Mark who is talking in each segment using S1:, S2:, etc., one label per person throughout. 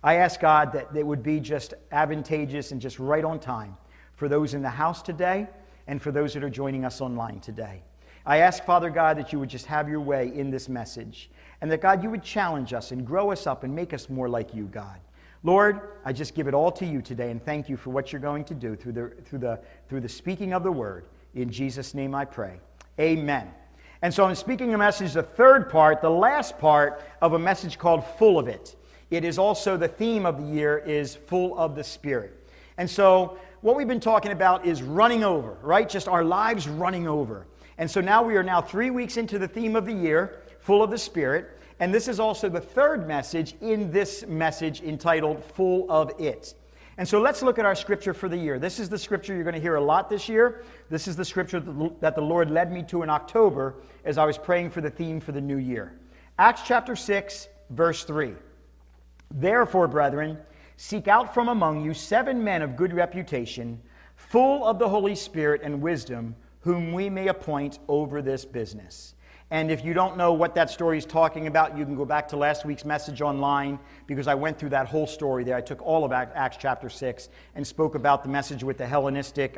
S1: I ask God that it would be just advantageous and just right on time for those in the house today and for those that are joining us online today. I ask, Father God, that you would just have your way in this message, and that, God, you would challenge us and grow us up and make us more like you, God. Lord, I just give it all to you today, and thank you for what you're going to do through the speaking of the word. In Jesus' name I pray. Amen. And so I'm speaking a message, the third part, the last part of a message called Full of It. It is also the theme of the year is Full of the Spirit. And so what we've been talking about is running over, right? Just our lives running over. And so now we are now 3 weeks into the theme of the year, Full of the Spirit. And this is also the third message in this message entitled Full of It. And so let's look at our scripture for the year. This is the scripture you're going to hear a lot this year. This is the scripture that the Lord led me to in October as I was praying for the theme for the new year. Acts chapter 6, verse 3. Therefore, brethren, seek out from among you 7 men of good reputation, full of the Holy Spirit and wisdom, whom we may appoint over this business. And if you don't know what that story is talking about, you can go back to last week's message online, because I went through that whole story there. I took all of Acts chapter 6 and spoke about the message with the Hellenistic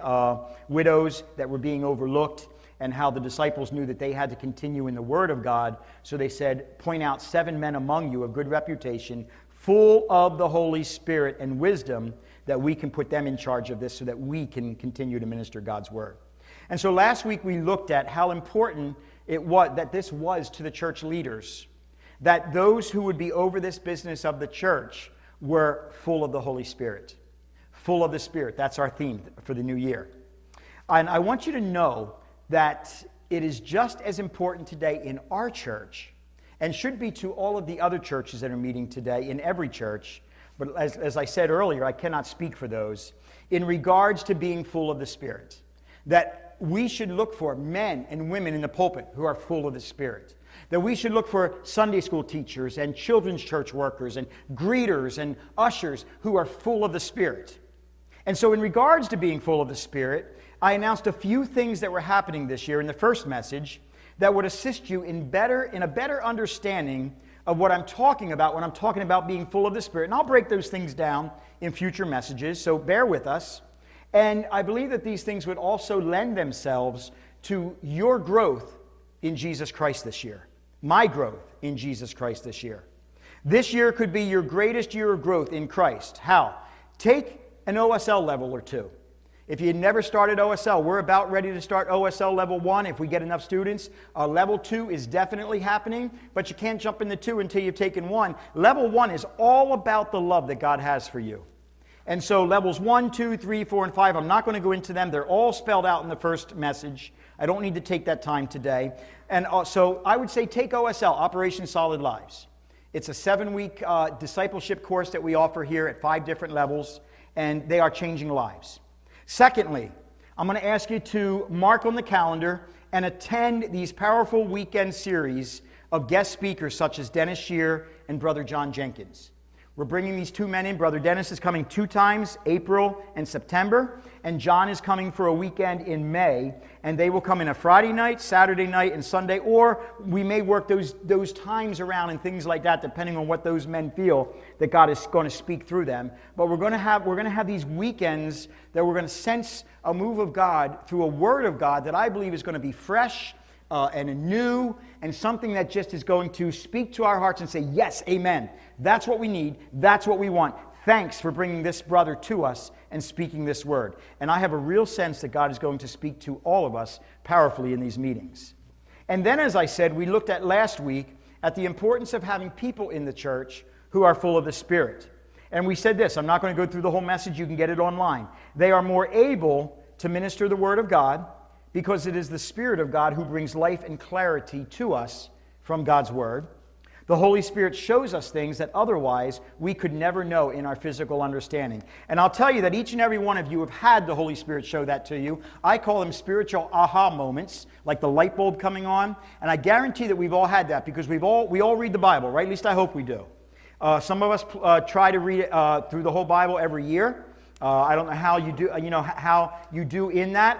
S1: widows that were being overlooked, and how the disciples knew that they had to continue in the Word of God. So they said, point out 7 men among you of good reputation, full of the Holy Spirit and wisdom, that we can put them in charge of this so that we can continue to minister God's Word. And so last week we looked at how important it was that this was to the church leaders, that those who would be over this business of the church were full of the Holy Spirit. Full of the Spirit. That's our theme for the new year. And I want you to know that it is just as important today in our church, and should be to all of the other churches that are meeting today, in every church, but as I said earlier, I cannot speak for those, in regards to being full of the Spirit. That we should look for men and women in the pulpit who are full of the Spirit. That we should look for Sunday school teachers and children's church workers and greeters and ushers who are full of the Spirit. And so in regards to being full of the Spirit, I announced a few things that were happening this year in the first message that would assist you in a better understanding of what I'm talking about when I'm talking about being full of the Spirit. And I'll break those things down in future messages, so bear with us. And I believe that these things would also lend themselves to your growth in Jesus Christ this year. My growth in Jesus Christ this year. This year could be your greatest year of growth in Christ. How? Take an OSL level or 2. If you never started OSL, we're about ready to start OSL level 1 if we get enough students. Level 2 is definitely happening, but you can't jump into 2 until you've taken 1. Level 1 is all about the love that God has for you. And so levels 1, 2, 3, 4, and 5, I'm not going to go into them. They're all spelled out in the first message. I don't need to take that time today. And so I would say take OSL, Operation Solid Lives. It's a 7-week discipleship course that we offer here at 5 different levels, and they are changing lives. Secondly, I'm going to ask you to mark on the calendar and attend these powerful weekend series of guest speakers such as Dennis Shear and Brother John Jenkins. We're bringing these 2 men in. Brother Dennis is coming 2 times, April and September, and John is coming for a weekend in May, and they will come in a Friday night, Saturday night, and Sunday, or we may work those times around and things like that, depending on what those men feel that God is going to speak through them. But we're going to have these weekends that we're going to sense a move of God through a word of God that I believe is going to be fresh and new, and something that just is going to speak to our hearts and say, yes, amen. That's what we need. That's what we want. Thanks for bringing this brother to us and speaking this word. And I have a real sense that God is going to speak to all of us powerfully in these meetings. And then, as I said, we looked at last week at the importance of having people in the church who are full of the Spirit. And we said this, I'm not going to go through the whole message, you can get it online. They are more able to minister the Word of God, because it is the Spirit of God who brings life and clarity to us from God's Word. The Holy Spirit shows us things that otherwise we could never know in our physical understanding. And I'll tell you that each and every one of you have had the Holy Spirit show that to you. I call them spiritual aha moments, like the light bulb coming on. And I guarantee that we've all had that, because we all read the Bible, right? At least I hope we do. Some of us try to read it through the whole Bible every year. I don't know how you do, how you do in that.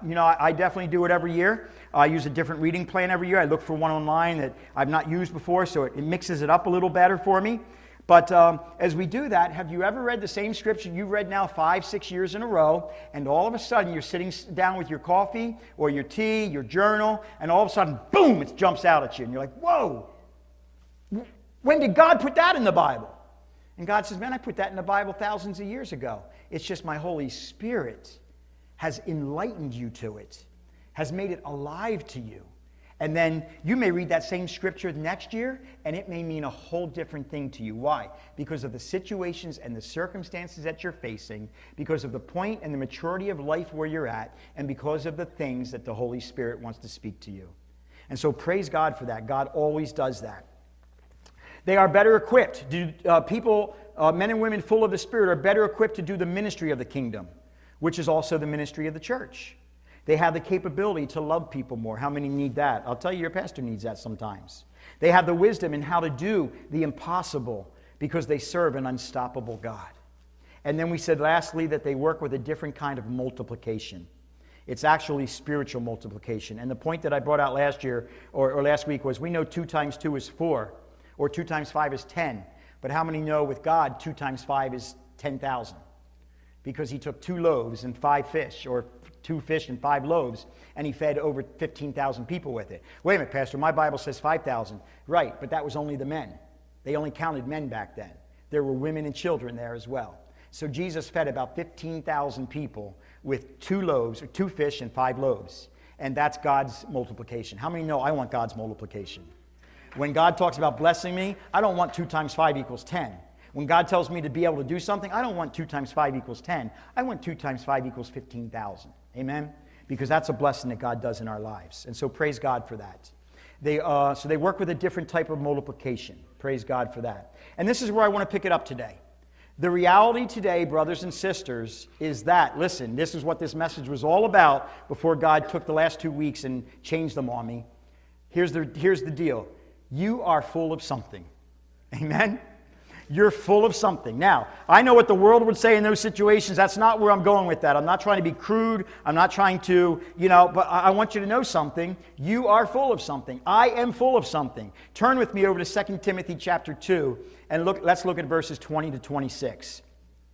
S1: I definitely do it every year. I use a different reading plan every year. I look for one online that I've not used before, so it mixes it up a little better for me. But as we do that, have you ever read the same scripture you've read now 5, 6 years in a row, and all of a sudden you're sitting down with your coffee or your tea, your journal, and all of a sudden, boom, it jumps out at you, and you're like, whoa, when did God put that in the Bible? And God says, man, I put that in the Bible thousands of years ago. It's just my Holy Spirit has enlightened you to it, has made it alive to you. And then you may read that same scripture next year, and it may mean a whole different thing to you. Why? Because of the situations and the circumstances that you're facing, because of the point and the maturity of life where you're at, and because of the things that the Holy Spirit wants to speak to you. And so praise God for that. God always does that. They are better equipped. People, men and women full of the Spirit, are better equipped to do the ministry of the kingdom, which is also the ministry of the church. They have the capability to love people more. How many need that? I'll tell you, your pastor needs that sometimes. They have the wisdom in how to do the impossible because they serve an unstoppable God. And then we said lastly that they work with a different kind of multiplication. It's actually spiritual multiplication. And the point that I brought out last year or last week was we know 2 times 2 is 4, or 2 times 5 is 10. But how many know with God 2 times 5 is 10,000? Because he took 2 loaves and 5 fish, or 2 fish and 5 loaves, and he fed over 15,000 people with it. Wait a minute, Pastor, my Bible says 5,000. Right, but that was only the men. They only counted men back then. There were women and children there as well. So Jesus fed about 15,000 people with 2 loaves, or 2 fish and 5 loaves. And that's God's multiplication. How many know I want God's multiplication? When God talks about blessing me, I don't want 2 times 5 equals 10. When God tells me to be able to do something, I don't want 2 times 5 equals 10. I want 2 times 5 equals 15,000. Amen? Because that's a blessing that God does in our lives. And so praise God for that. So they work with a different type of multiplication. Praise God for that. And this is where I want to pick it up today. The reality today, brothers and sisters, is that, listen, this is what this message was all about before God took the last 2 weeks and changed them on me. Here's the deal. You are full of something. Amen? You're full of something. Now, I know what the world would say in those situations. That's not where I'm going with that. I'm not trying to be crude. I'm not trying to, but I want you to know something. You are full of something. I am full of something. Turn with me over to 2 Timothy chapter 2, and let's look at verses 20 to 26.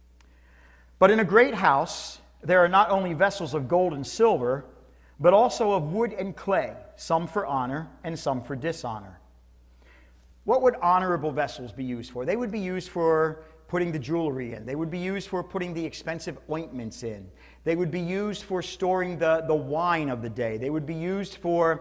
S1: But in a great house, there are not only vessels of gold and silver, but also of wood and clay, some for honor and some for dishonor. What would honorable vessels be used for? They would be used for putting the jewelry in. They would be used for putting the expensive ointments in. They would be used for storing the wine of the day. They would be used for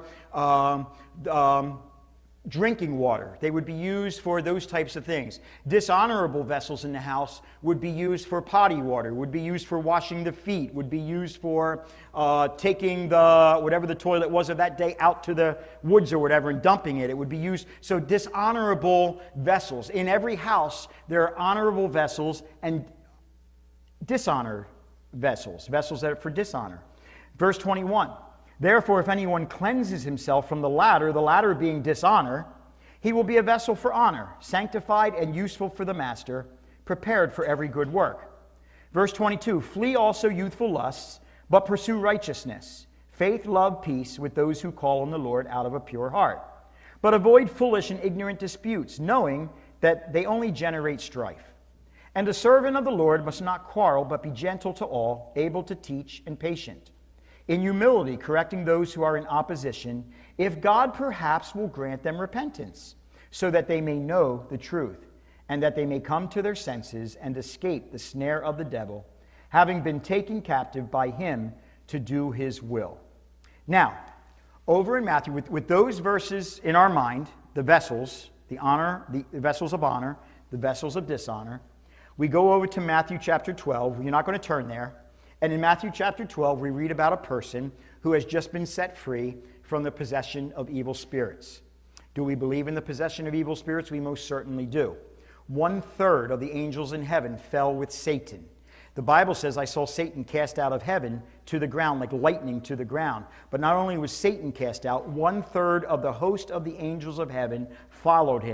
S1: drinking water. They would be used for those types of things. Dishonorable vessels in the house would be used for potty water, would be used for washing the feet, would be used for taking whatever the toilet was of that day out to the woods or whatever and dumping it. It would be used. So dishonorable vessels. In every house, there are honorable vessels and dishonored vessels that are for dishonor. Verse 21. Therefore, if anyone cleanses himself from the latter being dishonor, he will be a vessel for honor, sanctified and useful for the master, prepared for every good work. Verse 22, flee also youthful lusts, but pursue righteousness, faith, love, peace with those who call on the Lord out of a pure heart. But avoid foolish and ignorant disputes, knowing that they only generate strife. And a servant of the Lord must not quarrel, but be gentle to all, able to teach and patient. In humility, correcting those who are in opposition, if God perhaps will grant them repentance, so that they may know the truth, and that they may come to their senses and escape the snare of the devil, having been taken captive by him to do his will. Now, over in Matthew, with those verses in our mind, the vessels, the vessels of honor, the vessels of dishonor, we go over to Matthew chapter 12. You're not going to turn there. And in Matthew chapter 12, we read about a person who has just been set free from the possession of evil spirits. Do we believe in the possession of evil spirits? We most certainly do. 1/3 of the angels in heaven fell with Satan. The Bible says, I saw Satan cast out of heaven to the ground, like lightning to the ground. But not only was Satan cast out, 1/3 of the host of the angels of heaven followed him.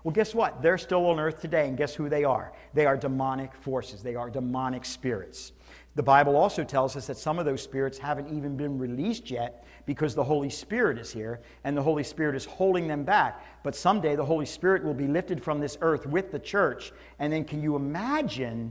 S1: Well, guess what? They're still on earth today, and guess who they are? They are demonic forces. They are demonic spirits. The Bible also tells us that some of those spirits haven't even been released yet because the Holy Spirit is here, and the Holy Spirit is holding them back. But someday the Holy Spirit will be lifted from this earth with the church, and then can you imagine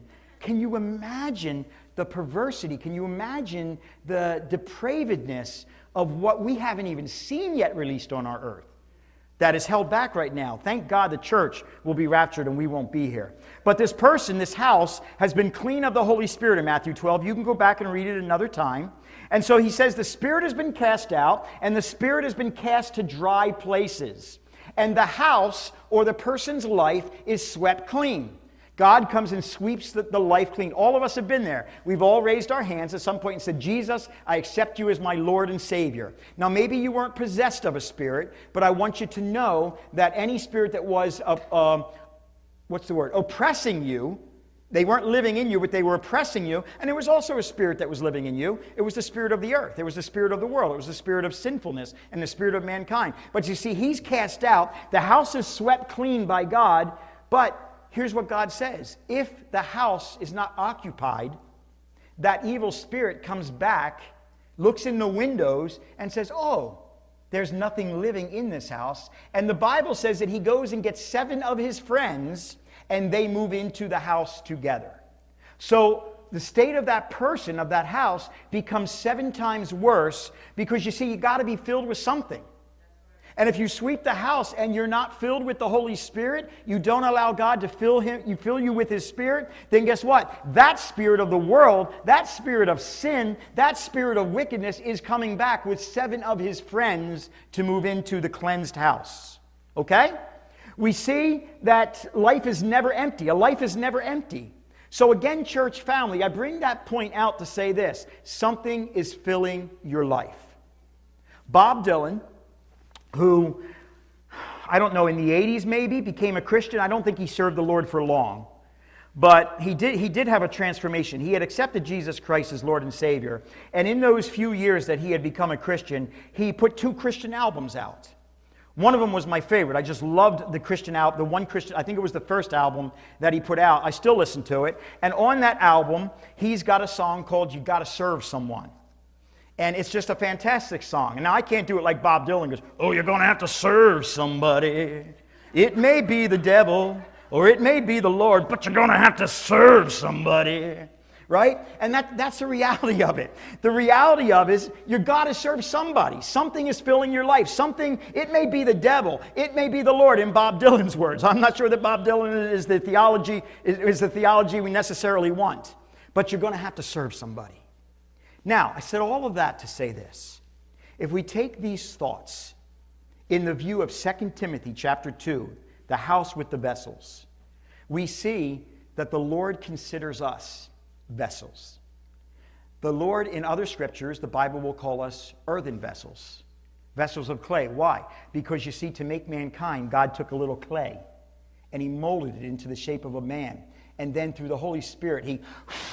S1: the perversity? Can you imagine the depravedness of what we haven't even seen yet released on our earth? That is held back right now. Thank God the church will be raptured and we won't be here. But this person, this house, has been clean of the Holy Spirit in Matthew 12. You can go back and read it another time. And so he says the Spirit has been cast out, and the Spirit has been cast to dry places. And the house or the person's life is swept clean. God comes and sweeps the life clean. All of us have been there. We've all raised our hands at some point and said, Jesus, I accept you as my Lord and Savior. Now, maybe you weren't possessed of a spirit, but I want you to know that any spirit that was, oppressing you, they weren't living in you, but they were oppressing you. And there was also a spirit that was living in you. It was the spirit of the earth. It was the spirit of the world. It was the spirit of sinfulness and the spirit of mankind. But you see, he's cast out. The house is swept clean by God, but here's what God says. If the house is not occupied, that evil spirit comes back, looks in the windows, and says, oh, there's nothing living in this house. And the Bible says that he goes and gets 7 of his friends, and they move into the house together. So the state of that person, of that house, becomes 7 times worse because, you see, you got to be filled with something. And if you sweep the house and you're not filled with the Holy Spirit, you don't allow God to fill you with His Spirit, then guess what? That spirit of the world, that spirit of sin, that spirit of wickedness is coming back with 7 of his friends to move into the cleansed house. Okay? We see that life is never empty. A life is never empty. So again, church family, I bring that point out to say this. Something is filling your life. Bob Dylan, who, I don't know, in the 80s maybe, became a Christian. I don't think he served the Lord for long. But he did have a transformation. He had accepted Jesus Christ as Lord and Savior. And in those few years that he had become a Christian, he put 2 Christian albums out. One of them was my favorite. I just loved the Christian album, the one Christian, I think it was the first album that he put out. I still listen to it. And on that album, he's got a song called You Gotta Serve Someone. And it's just a fantastic song. And now I can't do it like Bob Dylan goes, oh, you're going to have to serve somebody. It may be the devil or it may be the Lord, but you're going to have to serve somebody. Right? And that's the reality of it. The reality of it is you've got to serve somebody. Something is filling your life. Something, it may be the devil. It may be the Lord, in Bob Dylan's words. I'm not sure that Bob Dylan is the theology we necessarily want. But you're going to have to serve somebody. Now, I said all of that to say this. If we take these thoughts in the view of 2 Timothy chapter 2, the house with the vessels, we see that the Lord considers us vessels. The Lord, in other scriptures, the Bible will call us earthen vessels, vessels of clay. Why? Because you see, to make mankind, God took a little clay and He molded it into the shape of a man. And then through the Holy Spirit, He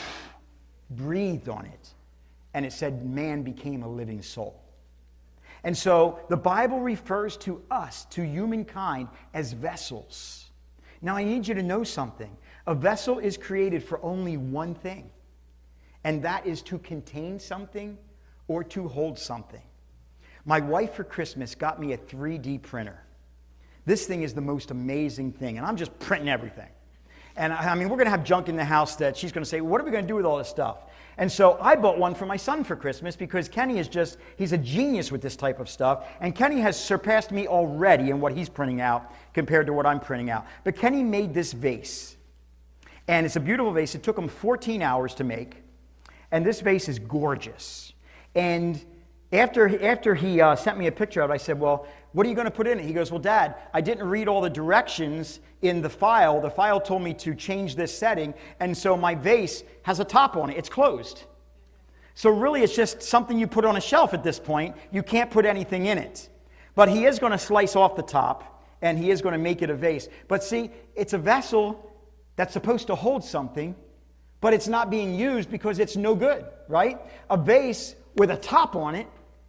S1: breathed on it. And it said man became a living soul. And so the Bible refers to us, to humankind, as vessels. Now I need you to know something. A vessel is created for only one thing. And that is to contain something or to hold something. My wife for Christmas got me a 3D printer. This thing is the most amazing thing. And I'm just printing everything. And I mean, we're going to have junk in the house that she's going to say, what are we going to do with all this stuff? And so I bought one for my son for Christmas because Kenny he's a genius with this type of stuff. And Kenny has surpassed me already in what he's printing out compared to what I'm printing out. But Kenny made this vase. And it's a beautiful vase. It took him 14 hours to make. And this vase is gorgeous. And after he sent me a picture of it, I said, well, what are you going to put in it? He goes, well, Dad, I didn't read all the directions in the file. The file told me to change this setting, and so my vase has a top on it. It's closed. So really, it's just something you put on a shelf at this point. You can't put anything in it. But he is going to slice off the top, and he is going to make it a vase. But see, it's a vessel that's supposed to hold something, but it's not being used because it's no good, right? A vase with a top on it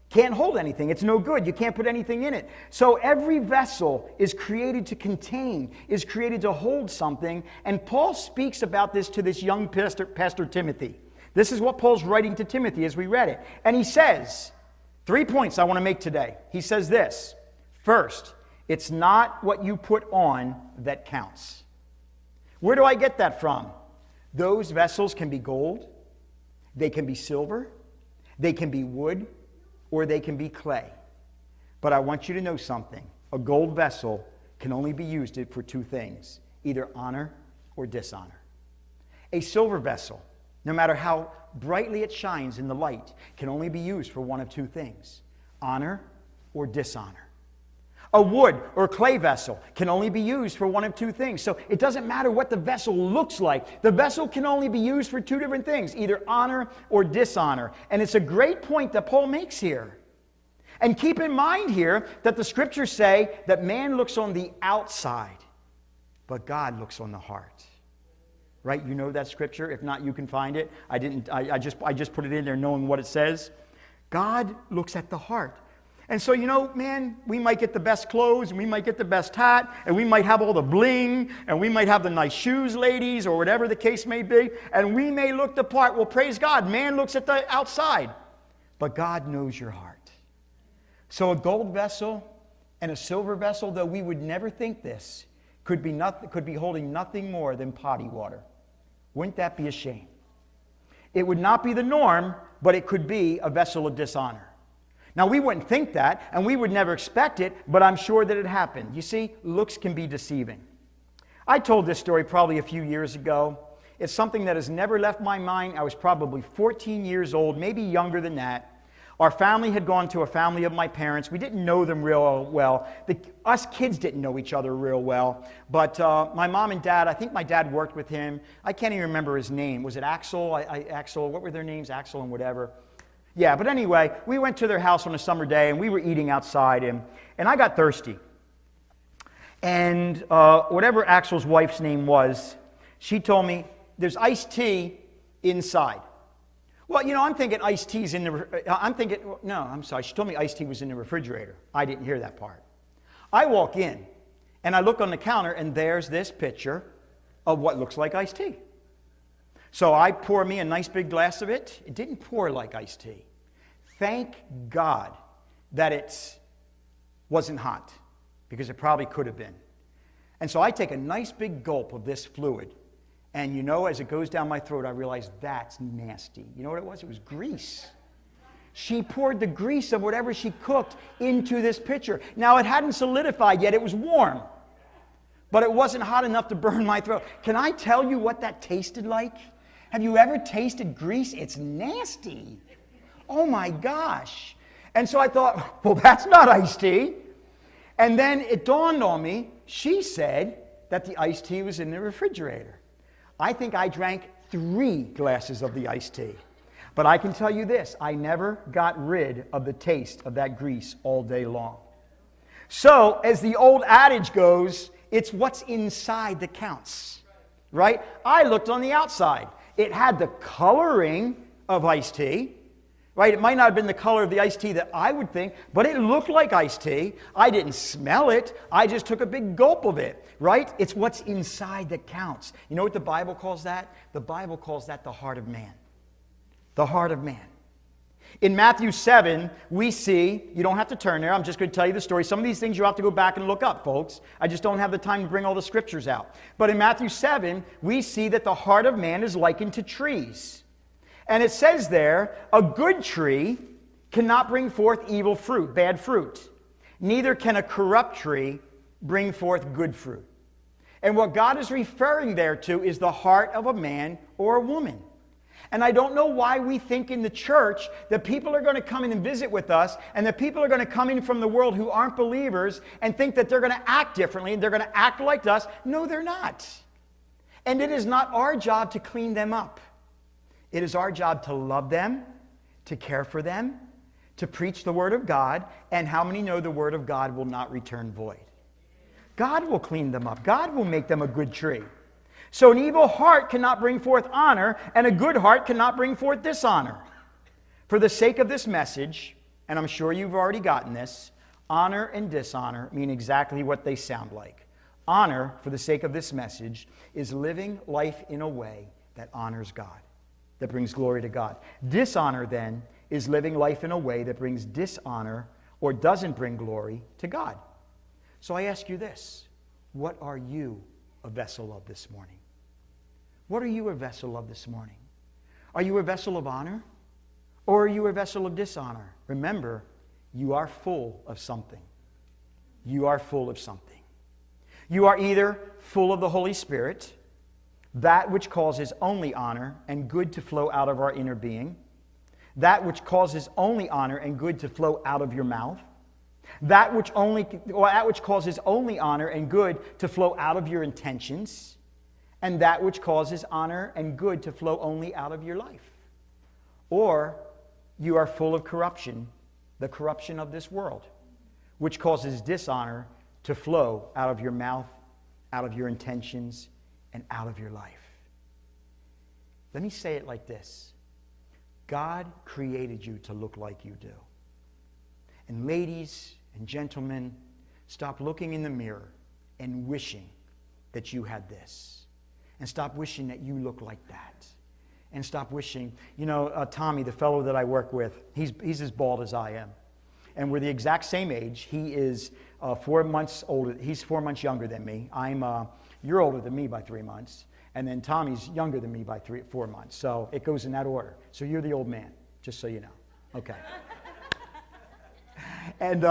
S1: Can't hold anything. It's no good. You can't put anything in it. So every vessel is created to contain, is created to hold something. And Paul speaks about this to this young pastor Timothy. This is what Paul's writing to Timothy as we read it. And he says, 3 points I want to make today. He says this. First, it's not what you put on that counts. Where do I get that from? Those vessels can be gold, they can be silver, they can be wood, or they can be clay. But I want you to know something. A gold vessel can only be used for two things, either honor or dishonor. A silver vessel, no matter how brightly it shines in the light, can only be used for one of two things, honor or dishonor. A wood or clay vessel can only be used for one of two things. So it doesn't matter what the vessel looks like. The vessel can only be used for two different things, either honor or dishonor. And it's a great point that Paul makes here. And keep in mind here that the scriptures say that man looks on the outside, but God looks on the heart. Right? You know that scripture? If not, you can find it. I just put it in there knowing what it says. God looks at the heart. And so, man, we might get the best clothes, and we might get the best hat, and we might have all the bling, and we might have the nice shoes, ladies, or whatever the case may be, and we may look the part. Well, praise God, man looks at the outside, but God knows your heart. So a gold vessel and a silver vessel, though we would never think this, could be holding nothing more than potty water. Wouldn't that be a shame? It would not be the norm, but it could be a vessel of dishonor. Now, we wouldn't think that, and we would never expect it, but I'm sure that it happened. You see, looks can be deceiving. I told this story probably a few years ago. It's something that has never left my mind. I was probably 14 years old, maybe younger than that. Our family had gone to a family of my parents. We didn't know them real well. Us kids didn't know each other real well. But my mom and dad, I think my dad worked with him. I can't even remember his name. Was it Axel? Axel, what were their names? Axel and whatever. Yeah, but anyway, we went to their house on a summer day, and we were eating outside, and I got thirsty. And whatever Axel's wife's name was, she told me, there's iced tea inside. Well, I'm thinking iced tea's in the... She told me iced tea was in the refrigerator. I didn't hear that part. I walk in, and I look on the counter, and there's this picture of what looks like iced tea. So I pour me a nice big glass of it. It didn't pour like iced tea. Thank God that it wasn't hot, because it probably could have been. And so I take a nice big gulp of this fluid, and as it goes down my throat, I realize that's nasty. You know what it was? It was grease. She poured the grease of whatever she cooked into this pitcher. Now, it hadn't solidified yet. It was warm, but it wasn't hot enough to burn my throat. Can I tell you what that tasted like? Have you ever tasted grease? It's nasty. Oh my gosh. And so I thought, well, that's not iced tea. And then it dawned on me, she said that the iced tea was in the refrigerator. I think I drank 3 glasses of the iced tea. But I can tell you this, I never got rid of the taste of that grease all day long. So, as the old adage goes, it's what's inside that counts, right? I looked on the outside. It had the coloring of iced tea, right? It might not have been the color of the iced tea that I would think, but it looked like iced tea. I didn't smell it. I just took a big gulp of it, right? It's what's inside that counts. You know what the Bible calls that? The Bible calls that the heart of man. The heart of man. In Matthew 7, we see, you don't have to turn there, I'm just going to tell you the story. Some of these things you have to go back and look up, folks. I just don't have the time to bring all the scriptures out. But in Matthew 7, we see that the heart of man is likened to trees. And it says there, a good tree cannot bring forth evil fruit, bad fruit. Neither can a corrupt tree bring forth good fruit. And what God is referring there to is the heart of a man or a woman. And I don't know why we think in the church that people are going to come in and visit with us, and that people are going to come in from the world who aren't believers and think that they're going to act differently and they're going to act like us. No, they're not. And it is not our job to clean them up. It is our job to love them, to care for them, to preach the Word of God, and how many know the Word of God will not return void? God will clean them up. God will make them a good tree. So an evil heart cannot bring forth honor, and a good heart cannot bring forth dishonor. For the sake of this message, and I'm sure you've already gotten this, honor and dishonor mean exactly what they sound like. Honor, for the sake of this message, is living life in a way that honors God, that brings glory to God. Dishonor, then, is living life in a way that brings dishonor or doesn't bring glory to God. So I ask you this, what are you a vessel of this morning? What are you a vessel of this morning? Are you a vessel of honor, or are you a vessel of dishonor? Remember, you are full of something. You are full of something. You are either full of the Holy Spirit, that which causes only honor and good to flow out of our inner being, that which causes only honor and good to flow out of your mouth, that which causes only honor and good to flow out of your intentions, and that which causes honor and good to flow only out of your life. Or you are full of corruption, the corruption of this world, which causes dishonor to flow out of your mouth, out of your intentions, and out of your life. Let me say it like this. God created you to look like you do. And ladies and gentlemen, stop looking in the mirror and wishing that you had this. And stop wishing that you look like that. And stop wishing, Tommy, the fellow that I work with, he's as bald as I am. And we're the exact same age. He is 4 months older. He's 4 months younger than me. You're older than me by 3 months. And then Tommy's younger than me by 4 months. So it goes in that order. So you're the old man, just so you know. Okay. And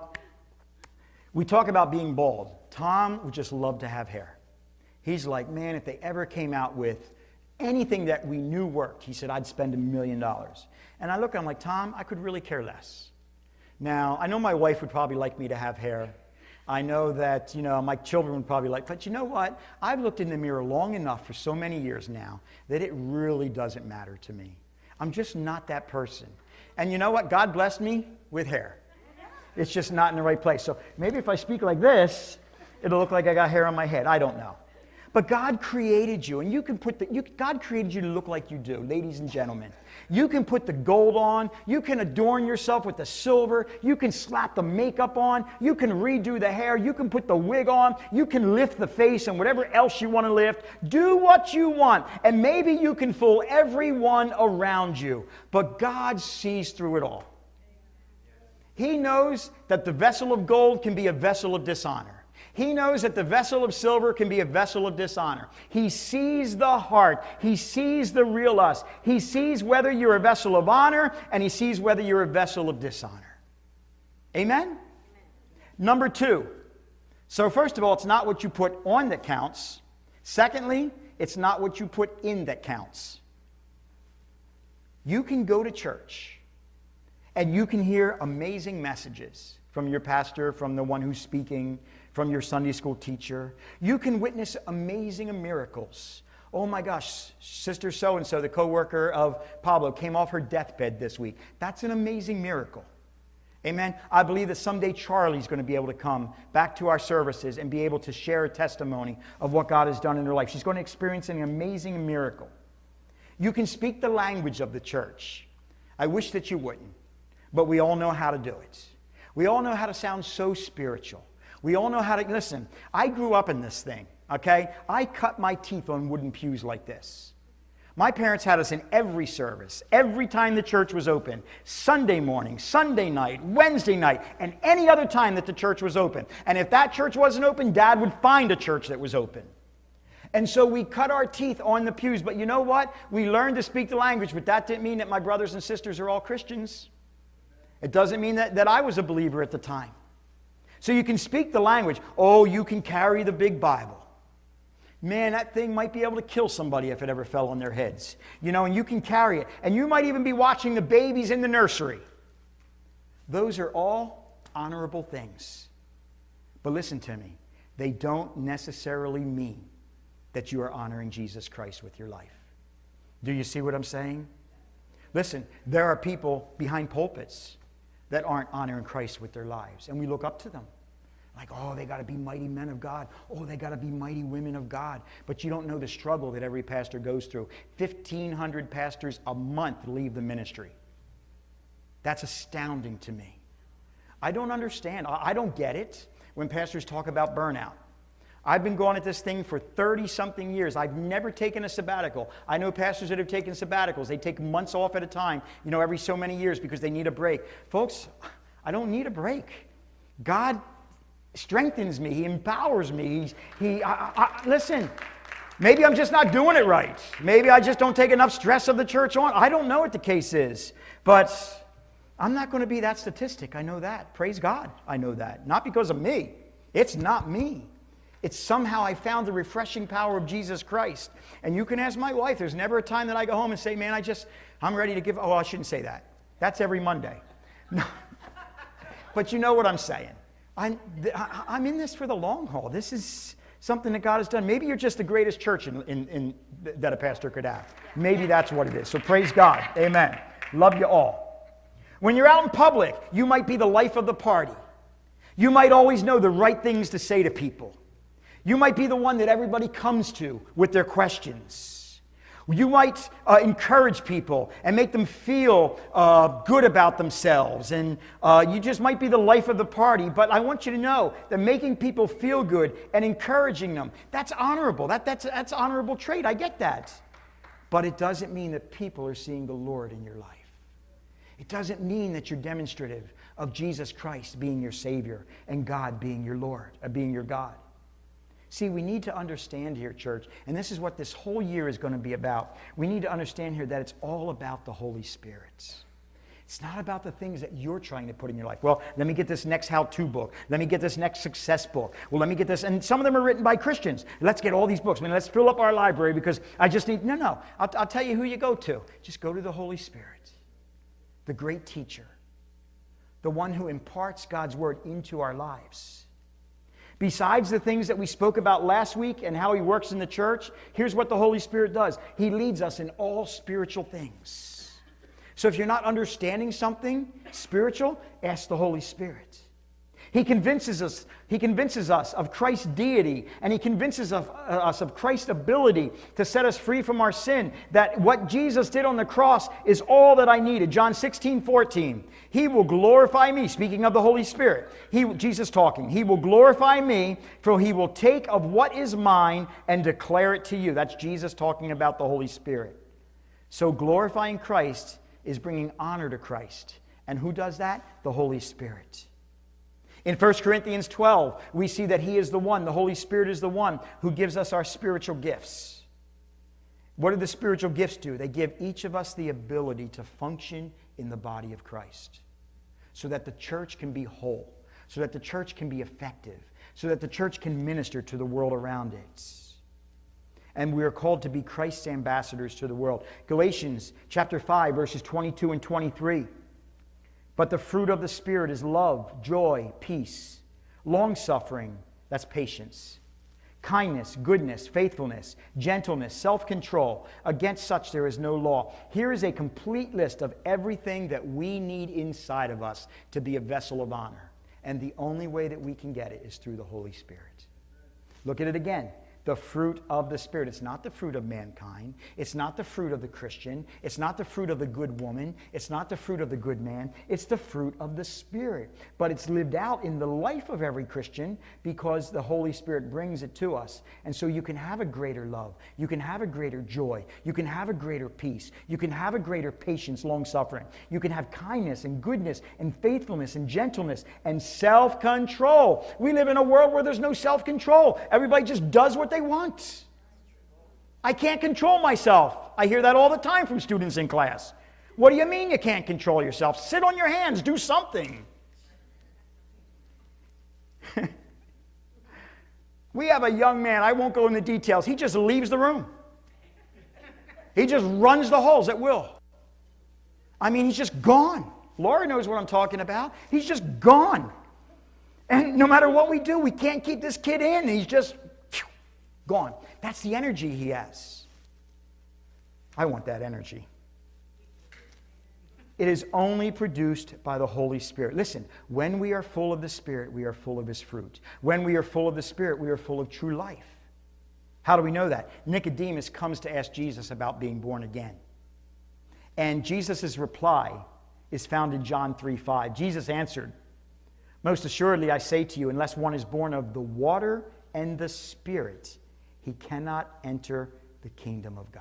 S1: we talk about being bald. Tom would just love to have hair. He's like, man, if they ever came out with anything that we knew worked, he said, I'd spend $1 million. And I look at him like, Tom, I could really care less. Now, I know my wife would probably like me to have hair. I know that, my children would probably like, but you know what? I've looked in the mirror long enough for so many years now that it really doesn't matter to me. I'm just not that person. And you know what? God blessed me with hair. It's just not in the right place. So maybe if I speak like this, it'll look like I got hair on my head. I don't know. But God created you, and God created you to look like you do, ladies and gentlemen. You can put the gold on. You can adorn yourself with the silver. You can slap the makeup on. You can redo the hair. You can put the wig on. You can lift the face and whatever else you want to lift. Do what you want, and maybe you can fool everyone around you. But God sees through it all. He knows that the vessel of gold can be a vessel of dishonor. He knows that the vessel of silver can be a vessel of dishonor. He sees the heart. He sees the real us. He sees whether you're a vessel of honor, and he sees whether you're a vessel of dishonor. Amen? Number 2. So first of all, it's not what you put on that counts. Secondly, it's not what you put in that counts. You can go to church, and you can hear amazing messages from your pastor, from the one who's speaking, from your Sunday school teacher. You can witness amazing miracles. Oh my gosh, Sister so-and-so, the co-worker of Pablo, came off her deathbed this week. That's an amazing miracle. Amen. I believe that someday Charlie's going to be able to come back to our services and be able to share a testimony of what God has done in her life. She's going to experience an amazing miracle. You can speak the language of the church. I wish that you wouldn't, but we all know how to do it. We all know how to sound so spiritual. We all know how to, listen, I grew up in this thing, okay? I cut my teeth on wooden pews like this. My parents had us in every service, every time the church was open, Sunday morning, Sunday night, Wednesday night, and any other time that the church was open. And if that church wasn't open, Dad would find a church that was open. And so we cut our teeth on the pews. But you know what? We learned to speak the language, but that didn't mean that my brothers and sisters are all Christians. It doesn't mean that I was a believer at the time. So you can speak the language. Oh, you can carry the big Bible. Man, that thing might be able to kill somebody if it ever fell on their heads. And you can carry it. And you might even be watching the babies in the nursery. Those are all honorable things. But listen to me. They don't necessarily mean that you are honoring Jesus Christ with your life. Do you see what I'm saying? Listen, there are people behind pulpits that aren't honoring Christ with their lives. And we look up to them. Like, oh, they got to be mighty men of God. Oh, they got to be mighty women of God. But you don't know the struggle that every pastor goes through. 1,500 pastors a month leave the ministry. That's astounding to me. I don't understand. I don't get it when pastors talk about burnout. I've been going at this thing for 30-something years. I've never taken a sabbatical. I know pastors that have taken sabbaticals. They take months off at a time, every so many years because they need a break. Folks, I don't need a break. God strengthens me. He empowers me. Listen, maybe I'm just not doing it right. Maybe I just don't take enough stress of the church on. I don't know what the case is. But I'm not going to be that statistic. I know that. Praise God. I know that. Not because of me. It's not me. It's somehow I found the refreshing power of Jesus Christ. And you can ask my wife. There's never a time that I go home and say, man, I'm ready to give. Oh, I shouldn't say that. That's every Monday. No. But you know what I'm saying. I'm in this for the long haul. This is something that God has done. Maybe you're just the greatest church that a pastor could have. Maybe that's what it is. So praise God. Amen. Love you all. When you're out in public, you might be the life of the party. You might always know the right things to say to people. You might be the one that everybody comes to with their questions. You might encourage people and make them feel good about themselves. And you just might be the life of the party. But I want you to know that making people feel good and encouraging them, that's honorable. That's honorable trait. I get that. But it doesn't mean that people are seeing the Lord in your life. It doesn't mean that you're demonstrative of Jesus Christ being your Savior and God being your Lord, being your God. See, we need to understand here, church, and this is what this whole year is going to be about. We need to understand here that it's all about the Holy Spirit. It's not about the things that you're trying to put in your life. Well, let me get this next how-to book. Let me get this next success book. Well, let me get this. And some of them are written by Christians. Let's get all these books. Let's fill up our library because I just need... No. I'll tell you who you go to. Just go to the Holy Spirit, the great teacher, the one who imparts God's word into our lives. Besides the things that we spoke about last week and how he works in the church, here's what the Holy Spirit does. He leads us in all spiritual things. So if you're not understanding something spiritual, ask the Holy Spirit. He convinces us of Christ's deity, and he convinces us of Christ's ability to set us free from our sin, that what Jesus did on the cross is all that I needed. John 16:14. He will glorify me, speaking of the Holy Spirit. Jesus talking. He will glorify me, for he will take of what is mine and declare it to you. That's Jesus talking about the Holy Spirit. So glorifying Christ is bringing honor to Christ. And who does that? The Holy Spirit. In 1 Corinthians 12, we see that he is the one, the Holy Spirit is the one who gives us our spiritual gifts. What do the spiritual gifts do? They give each of us the ability to function in the body of Christ so that the church can be whole, so that the church can be effective, so that the church can minister to the world around it. And we are called to be Christ's ambassadors to the world. Galatians chapter 5, verses 22 and 23. But the fruit of the Spirit is love, joy, peace, long-suffering, that's patience, kindness, goodness, faithfulness, gentleness, self-control. Against such there is no law. Here is a complete list of everything that we need inside of us to be a vessel of honor. And the only way that we can get it is through the Holy Spirit. Look at it again. The fruit of the Spirit. It's not the fruit of mankind. It's not the fruit of the Christian. It's not the fruit of the good woman. It's not the fruit of the good man. It's the fruit of the Spirit. But it's lived out in the life of every Christian because the Holy Spirit brings it to us. And so you can have a greater love. You can have a greater joy. You can have a greater peace. You can have a greater patience, long-suffering. You can have kindness and goodness and faithfulness and gentleness and self-control. We live in a world where there's no self-control. Everybody just does what they want. I can't control myself. I hear that all the time from students in class. What do you mean you can't control yourself? Sit on your hands, do something. We have a young man, I won't go into details, he just leaves the room. He just runs the halls at will. I mean, he's just gone. Laura knows what I'm talking about. He's just gone. And no matter what we do, we can't keep this kid in. He's just gone. That's the energy he has. I want that energy. It is only produced by the Holy Spirit. Listen, when we are full of the Spirit, we are full of His fruit. When we are full of the Spirit, we are full of true life. How do we know that? Nicodemus comes to ask Jesus about being born again. And Jesus' reply is found in John 3:5. Jesus answered, "Most assuredly I say to you, unless one is born of the water and the Spirit, he cannot enter the kingdom of God."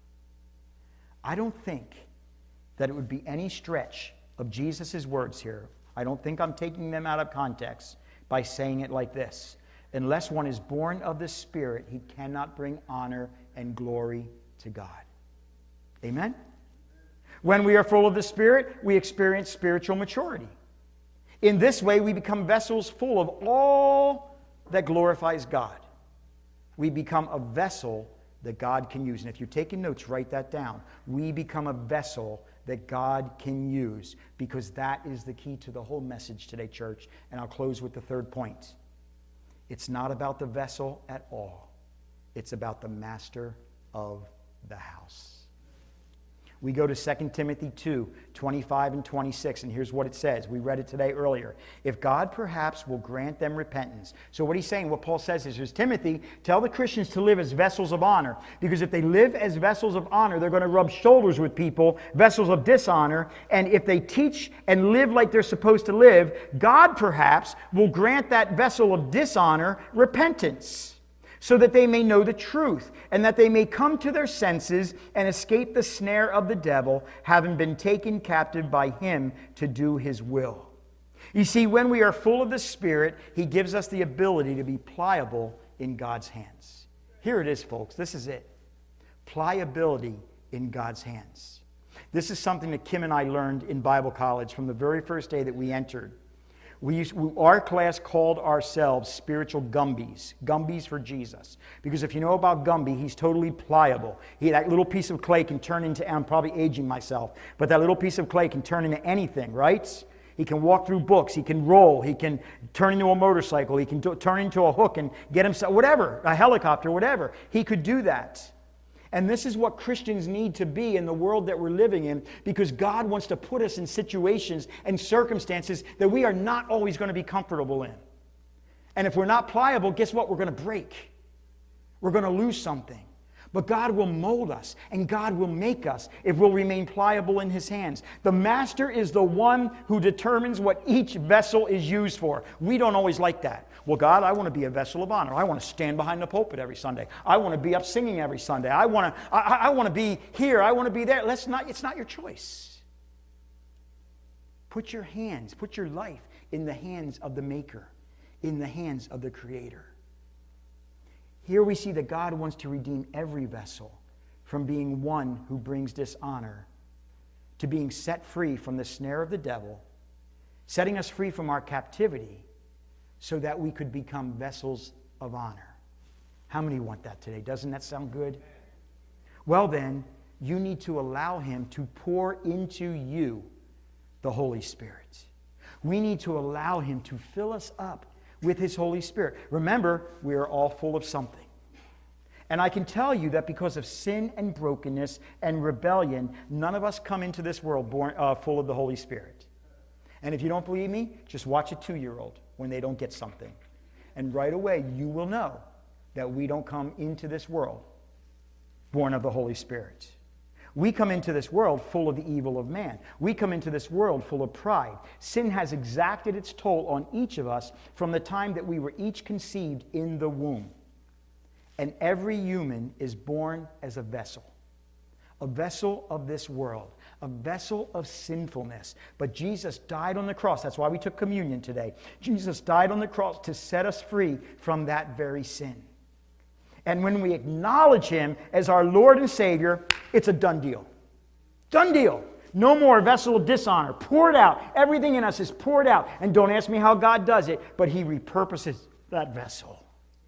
S1: I don't think that it would be any stretch of Jesus' words here. I don't think I'm taking them out of context by saying it like this. Unless one is born of the Spirit, he cannot bring honor and glory to God. Amen? When we are full of the Spirit, we experience spiritual maturity. In this way, we become vessels full of all that glorifies God. We become a vessel that God can use. And if you're taking notes, write that down. We become a vessel that God can use, because that is the key to the whole message today, church. And I'll close with the third point. It's not about the vessel at all. It's about the master of the house. We go to 2 Timothy 2, 25 and 26, and here's what it says. We read it today earlier. If God perhaps will grant them repentance. So what he's saying, what Paul says is, Timothy, tell the Christians to live as vessels of honor. Because if they live as vessels of honor, they're going to rub shoulders with people, vessels of dishonor. And if they teach and live like they're supposed to live, God perhaps will grant that vessel of dishonor repentance, so that they may know the truth, and that they may come to their senses and escape the snare of the devil, having been taken captive by him to do his will. You see, when we are full of the Spirit, he gives us the ability to be pliable in God's hands. Here it is, folks. This is it. Pliability in God's hands. This is something that Kim and I learned in Bible college from the very first day that we entered. Our class called ourselves spiritual Gumbies. Gumbies for Jesus. Because if you know about Gumby, he's totally pliable. That little piece of clay can turn into, I'm probably aging myself, but that little piece of clay can turn into anything, right? He can walk through books. He can roll. He can turn into a motorcycle. He can turn into a hook and get himself, whatever, a helicopter, whatever. He could do that. And this is what Christians need to be in the world that we're living in, because God wants to put us in situations and circumstances that we are not always going to be comfortable in. And if we're not pliable, guess what? We're going to break. We're going to lose something. But God will mold us, and God will make us if we'll remain pliable in his hands. The master is the one who determines what each vessel is used for. We don't always like that. Well, God, I want to be a vessel of honor. I want to stand behind the pulpit every Sunday. I want to be up singing every Sunday. I want to be here. I want to be there. It's not your choice. Put your life in the hands of the Maker, in the hands of the Creator. Here we see that God wants to redeem every vessel from being one who brings dishonor to being set free from the snare of the devil, setting us free from our captivity so that we could become vessels of honor. How many want that today? Doesn't that sound good? Well then, you need to allow him to pour into you the Holy Spirit. We need to allow him to fill us up with his Holy Spirit. Remember, we are all full of something. And I can tell you that because of sin and brokenness and rebellion, none of us come into this world full of the Holy Spirit. And if you don't believe me, just watch a 2-year-old when they don't get something. And right away, you will know that we don't come into this world born of the Holy Spirit. We come into this world full of the evil of man. We come into this world full of pride. Sin has exacted its toll on each of us from the time that we were each conceived in the womb. And every human is born as a vessel of this world, a vessel of sinfulness. But Jesus died on the cross. That's why we took communion today. Jesus died on the cross to set us free from that very sin. And when we acknowledge him as our Lord and Savior, it's a done deal. Done deal. No more vessel of dishonor. Poured out. Everything in us is poured out. And don't ask me how God does it, but he repurposes that vessel.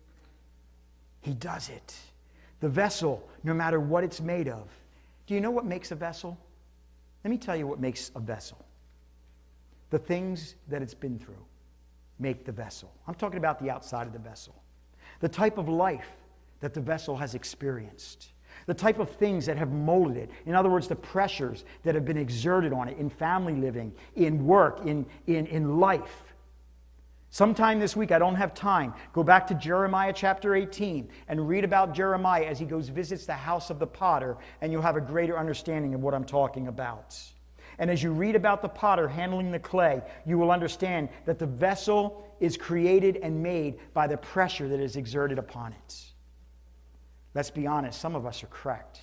S1: He does it. The vessel, no matter what it's made of. Do you know what makes a vessel? Let me tell you what makes a vessel. The things that it's been through make the vessel. I'm talking about the outside of the vessel. The type of life that the vessel has experienced. The type of things that have molded it. In other words, the pressures that have been exerted on it in family living, in work, in life. Sometime this week, I don't have time, go back to Jeremiah chapter 18 and read about Jeremiah as he visits the house of the potter, and you'll have a greater understanding of what I'm talking about. And as you read about the potter handling the clay, you will understand that the vessel is created and made by the pressure that is exerted upon it. Let's be honest, some of us are cracked.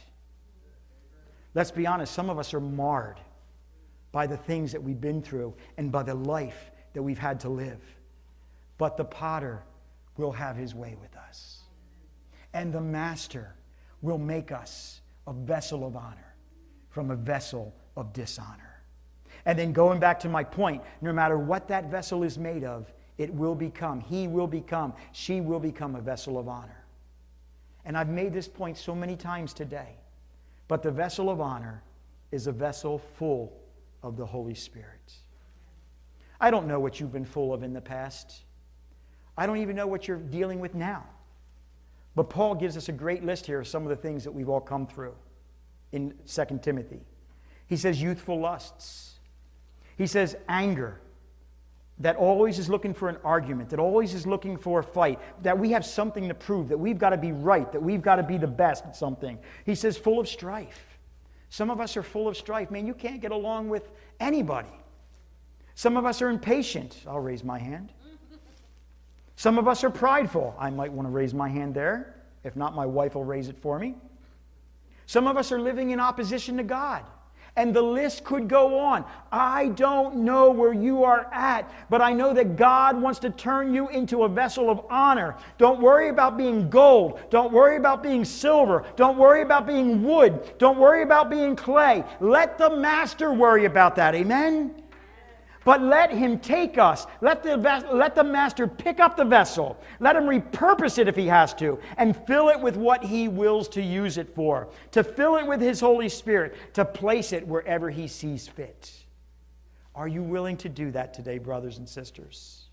S1: Let's be honest, some of us are marred by the things that we've been through and by the life that we've had to live. But the potter will have his way with us. And the master will make us a vessel of honor from a vessel of dishonor. And then going back to my point, no matter what that vessel is made of, it will become, he will become, she will become a vessel of honor. And I've made this point so many times today. But the vessel of honor is a vessel full of the Holy Spirit. I don't know what you've been full of in the past. I don't even know what you're dealing with now. But Paul gives us a great list here of some of the things that we've all come through in 2 Timothy. He says youthful lusts. He says anger, that always is looking for an argument, that always is looking for a fight, that we have something to prove, that we've got to be right, that we've got to be the best at something. He says full of strife. Some of us are full of strife. Man, you can't get along with anybody. Some of us are impatient. I'll raise my hand. Some of us are prideful. I might want to raise my hand there. If not, my wife will raise it for me. Some of us are living in opposition to God. And the list could go on. I don't know where you are at, but I know that God wants to turn you into a vessel of honor. Don't worry about being gold. Don't worry about being silver. Don't worry about being wood. Don't worry about being clay. Let the master worry about that. Amen? But let him take us. Let the master pick up the vessel. Let him repurpose it if he has to, and fill it with what he wills to use it for. To fill it with his Holy Spirit. To place it wherever he sees fit. Are you willing to do that today, brothers and sisters?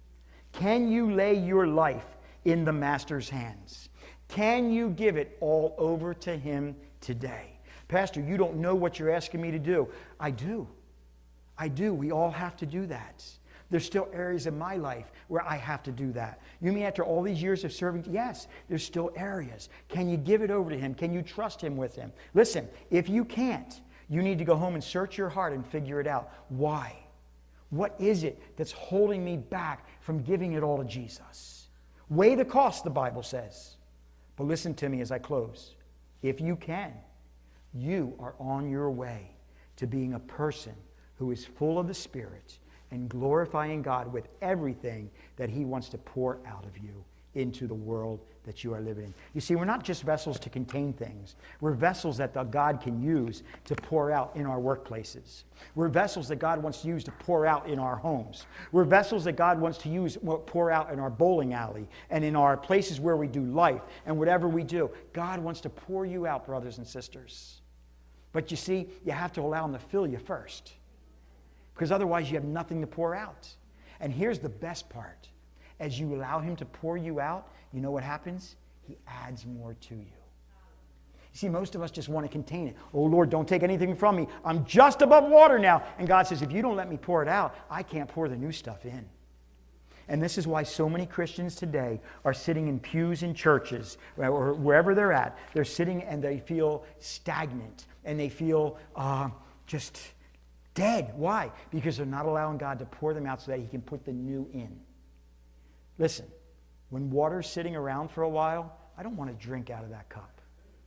S1: Can you lay your life in the master's hands? Can you give it all over to him today? Pastor, you don't know what you're asking me to do. I do. I do. We all have to do that. There's still areas in my life where I have to do that. You mean after all these years of serving? Yes, there's still areas. Can you give it over to him? Can you trust him with him? Listen, if you can't, you need to go home and search your heart and figure it out. Why? What is it that's holding me back from giving it all to Jesus? Weigh the cost, the Bible says. But listen to me as I close. If you can, you are on your way to being a person who is full of the Spirit and glorifying God with everything that he wants to pour out of you into the world that you are living in. You see, we're not just vessels to contain things. We're vessels that God can use to pour out in our workplaces. We're vessels that God wants to use to pour out in our homes. We're vessels that God wants to use, pour out in our bowling alley and in our places where we do life and whatever we do. God wants to pour you out, brothers and sisters. But you see, you have to allow him to fill you first. Because otherwise you have nothing to pour out. And here's the best part. As you allow him to pour you out, you know what happens? He adds more to you. You see, most of us just want to contain it. Oh, Lord, don't take anything from me. I'm just above water now. And God says, if you don't let me pour it out, I can't pour the new stuff in. And this is why so many Christians today are sitting in pews in churches or wherever they're at. They're sitting and they feel stagnant and they feel just dead. Why? Because they're not allowing God to pour them out so that he can put the new in. Listen, when water's sitting around for a while, I don't want to drink out of that cup.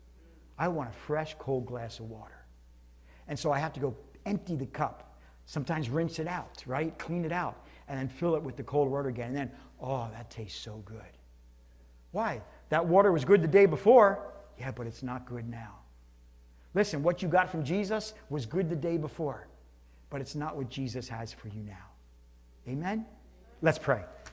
S1: I want a fresh, cold glass of water. And so I have to go empty the cup. Sometimes rinse it out, right? Clean it out. And then fill it with the cold water again. And then, oh, that tastes so good. Why? That water was good the day before. Yeah, but it's not good now. Listen, what you got from Jesus was good the day before. But it's not what Jesus has for you now. Amen? Let's pray.